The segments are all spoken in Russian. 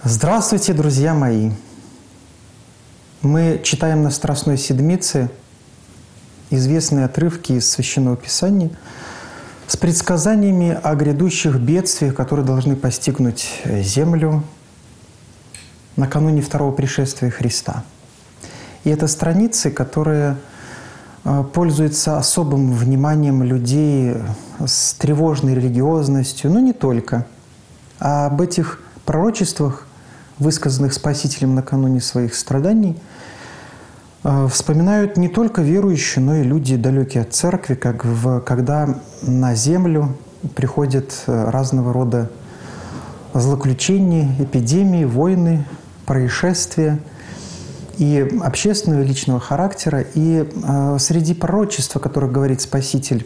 Здравствуйте, друзья мои! Мы читаем на Страстной Седмице известные отрывки из Священного Писания с предсказаниями о грядущих бедствиях, которые должны постигнуть Землю накануне второго пришествия Христа. И это страницы, которые пользуются особым вниманием людей с тревожной религиозностью, но не только. А об этих пророчествах, высказанных Спасителем накануне своих страданий, вспоминают не только верующие, но и люди, далекие от церкви, когда на землю приходят разного рода злоключения, эпидемии, войны, происшествия и общественного и личного характера. И среди пророчеств, о которых говорит Спаситель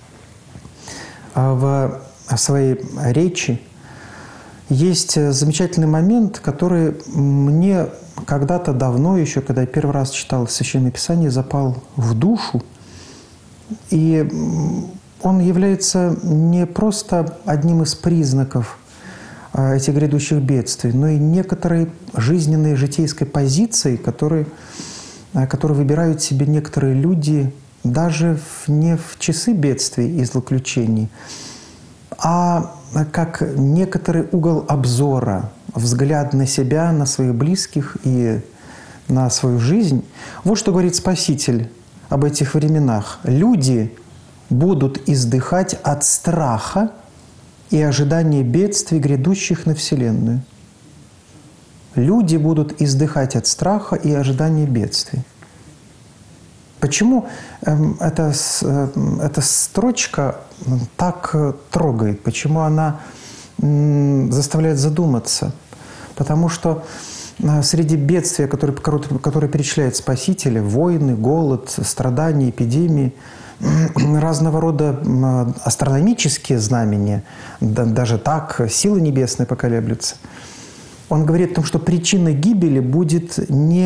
в своей речи, есть замечательный момент, который мне когда-то давно, еще когда я первый раз читал Священное Писание, запал в душу. И он является не просто одним из признаков этих грядущих бедствий, но и некоторой жизненной, житейской позиции, которую выбирают себе некоторые люди даже не в часы бедствий и злоключений, а как некоторый угол обзора, взгляд на себя, на своих близких и на свою жизнь. Вот что говорит Спаситель об этих временах. «Люди будут издыхать от страха и ожидания бедствий, грядущих на Вселенную». Люди будут издыхать от страха и ожидания бедствий. Почему эта строчка так трогает? Почему она заставляет задуматься? Потому что среди бедствий, которые перечисляет Спаситель, войны, голод, страдания, эпидемии, разного рода астрономические знамения, даже так силы небесные поколеблются. Он говорит о том, что причина гибели будет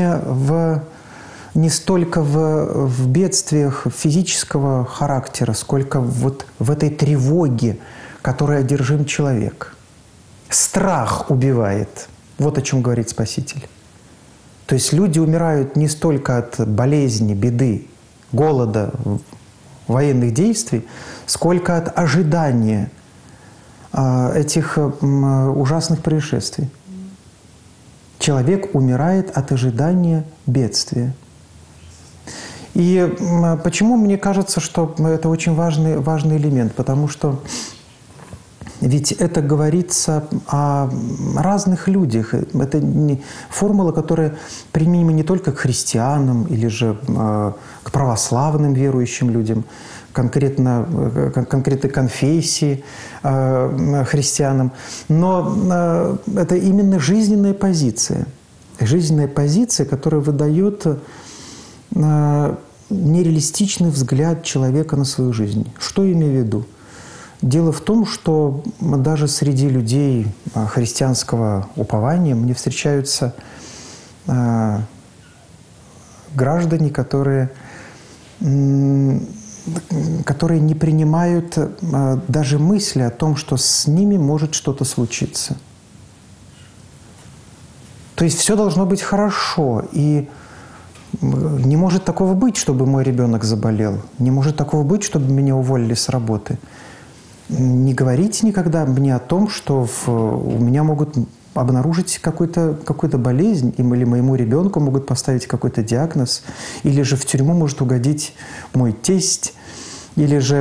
не столько в бедствиях физического характера, сколько вот в этой тревоге, которой одержим человек. Страх убивает. Вот о чем говорит Спаситель. То есть люди умирают не столько от болезни, беды, голода, военных действий, сколько от ожидания этих ужасных происшествий. Человек умирает от ожидания бедствия. И почему мне кажется, что это очень важный элемент? Потому что ведь это говорится о разных людях. Это формула, которая применима не только к христианам или же к православным верующим людям, конкретной конфессии христианам. Но это именно жизненная позиция. Жизненная позиция, которая выдает нереалистичный взгляд человека на свою жизнь. Что я имею в виду? Дело в том, что даже среди людей христианского упования мне встречаются граждане, которые не принимают даже мысли о том, что с ними может что-то случиться. То есть все должно быть хорошо, и не может такого быть, чтобы мой ребенок заболел. Не может такого быть, чтобы меня уволили с работы. Не говорите никогда мне о том, что у меня могут обнаружить какую-то болезнь, или моему ребенку могут поставить какой-то диагноз, или же в тюрьму может угодить мой тесть, или же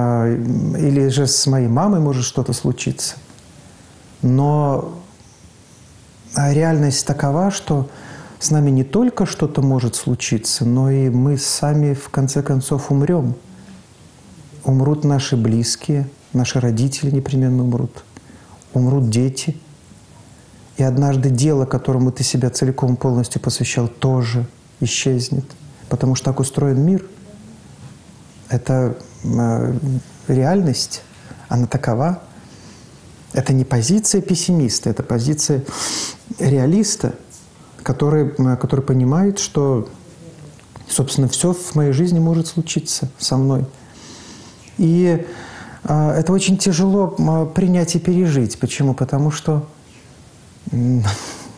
с моей мамой может что-то случиться. Но реальность такова, что с нами не только что-то может случиться, но и мы сами в конце концов умрем. Умрут наши близкие, наши родители непременно умрут. Умрут дети. И однажды дело, которому ты себя целиком полностью посвящал, тоже исчезнет. Потому что так устроен мир. Это реальность, она такова. Это не позиция пессимиста, это позиция реалиста, который понимает, что, собственно, все в моей жизни может случиться со мной. И это очень тяжело принять и пережить. Почему? Потому что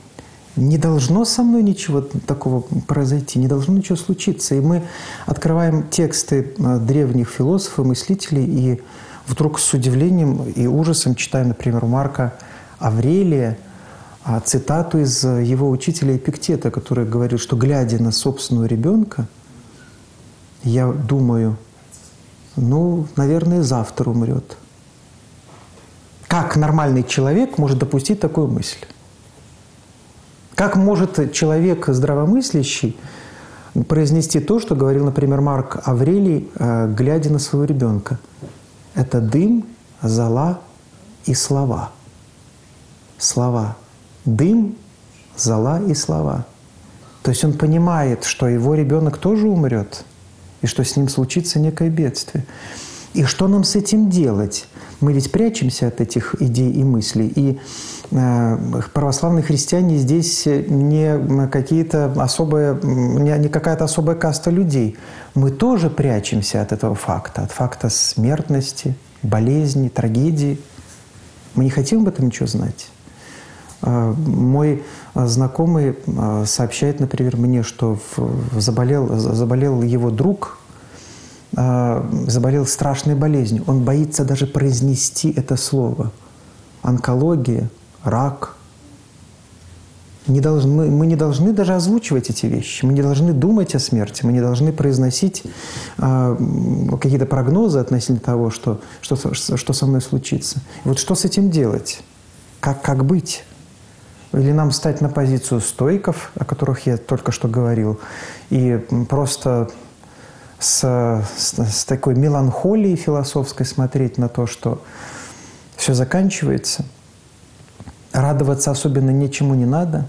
не должно со мной ничего такого произойти, не должно ничего случиться. И мы открываем тексты древних философов, мыслителей, и вдруг с удивлением и ужасом читаем, например, Марка Аврелия, цитату из его учителя Эпиктета, который говорит, что, глядя на собственного ребенка, я думаю, ну, наверное, завтра умрет. Как нормальный человек может допустить такую мысль? Как может человек здравомыслящий произнести то, что говорил, например, Марк Аврелий, глядя на своего ребенка? Это дым, зола и слова. Слова. Дым, зола и слова. То есть он понимает, что его ребенок тоже умрет, и что с ним случится некое бедствие. И что нам с этим делать? Мы ведь прячемся от этих идей и мыслей. И православные христиане здесь не какая-то особая каста людей. Мы тоже прячемся от этого факта, от факта смертности, болезни, трагедии. Мы не хотим об этом ничего знать. Мой знакомый сообщает, например, мне, что заболел его друг, заболел страшной болезнью. Он боится даже произнести это слово. Онкология, рак. Мы не должны даже озвучивать эти вещи. Мы не должны думать о смерти. Мы не должны произносить какие-то прогнозы относительно того, что со мной случится. И вот что с этим делать? Как быть? Или нам встать на позицию стоиков, о которых я только что говорил, и просто с такой меланхолией философской смотреть на то, что все заканчивается, радоваться особенно ничему не надо,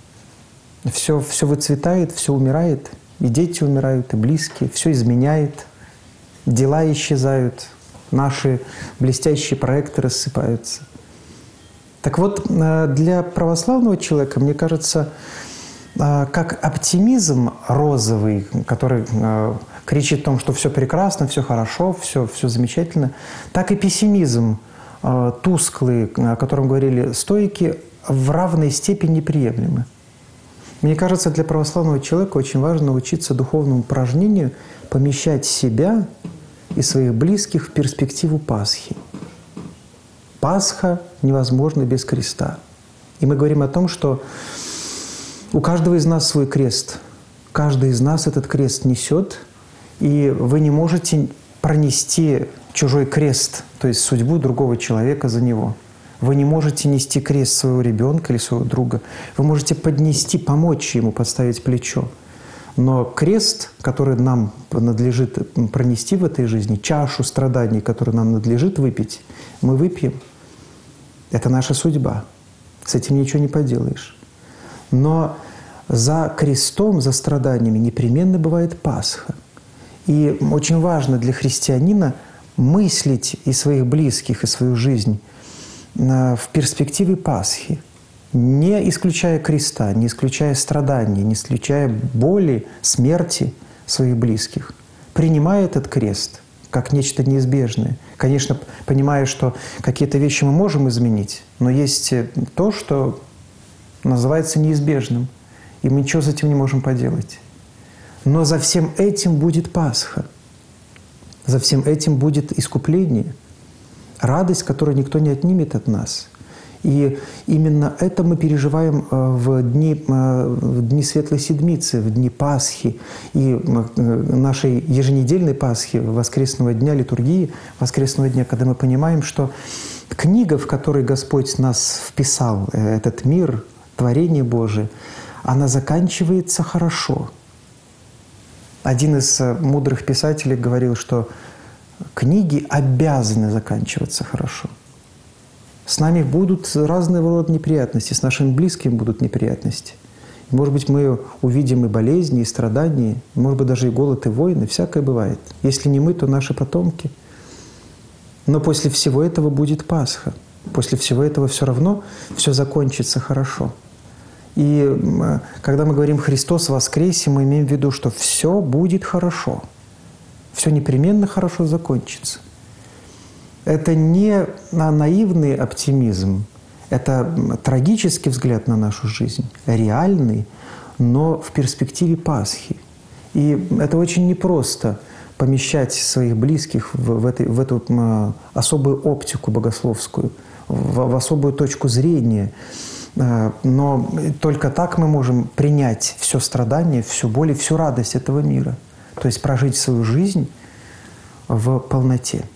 все выцветает, все умирает, и дети умирают, и близкие, все изменяет, дела исчезают, наши блестящие проекты рассыпаются. Так вот, для православного человека, мне кажется, как оптимизм розовый, который кричит о том, что все прекрасно, все хорошо, все замечательно, так и пессимизм тусклый, о котором говорили стоики, в равной степени неприемлемы. Мне кажется, для православного человека очень важно научиться духовному упражнению помещать себя и своих близких в перспективу Пасхи. Пасха невозможна без креста. И мы говорим о том, что у каждого из нас свой крест. Каждый из нас этот крест несет, и вы не можете пронести чужой крест, то есть судьбу другого человека за него. Вы не можете нести крест своего ребенка или своего друга. Вы можете поднести, помочь ему, подставить плечо. Но крест, который нам надлежит пронести в этой жизни, чашу страданий, которую нам надлежит выпить, мы выпьем. Это наша судьба. С этим ничего не поделаешь. Но за крестом, за страданиями непременно бывает Пасха. И очень важно для христианина мыслить и своих близких, и свою жизнь в перспективе Пасхи, не исключая креста, не исключая страданий, не исключая боли, смерти своих близких, принимая этот крест как нечто неизбежное. Конечно, понимая, что какие-то вещи мы можем изменить, но есть то, что называется неизбежным, и мы ничего с этим не можем поделать. Но за всем этим будет Пасха. За всем этим будет искупление, радость, которую никто не отнимет от нас. И именно это мы переживаем в дни Светлой Седмицы, в дни Пасхи и нашей еженедельной Пасхи, воскресного дня, литургии воскресного дня, когда мы понимаем, что книга, в которой Господь нас вписал, этот мир, творение Божие, она заканчивается хорошо. Один из мудрых писателей говорил, что книги обязаны заканчиваться хорошо. С нами будут разного рода неприятности, с нашими близкими будут неприятности. Может быть, мы увидим и болезни, и страдания, может быть, даже и голод, и войны, всякое бывает. Если не мы, то наши потомки. Но после всего этого будет Пасха. После всего этого все равно все закончится хорошо. И когда мы говорим «Христос воскресе», мы имеем в виду, что все будет хорошо. Все непременно хорошо закончится. Это не наивный оптимизм, Это трагический взгляд на нашу жизнь, реальный, но в перспективе Пасхи. И это очень непросто помещать своих близких в эту особую оптику богословскую, в особую точку зрения. Но только так мы можем принять все страдание, всю боль и всю радость этого мира. То есть прожить свою жизнь в полноте.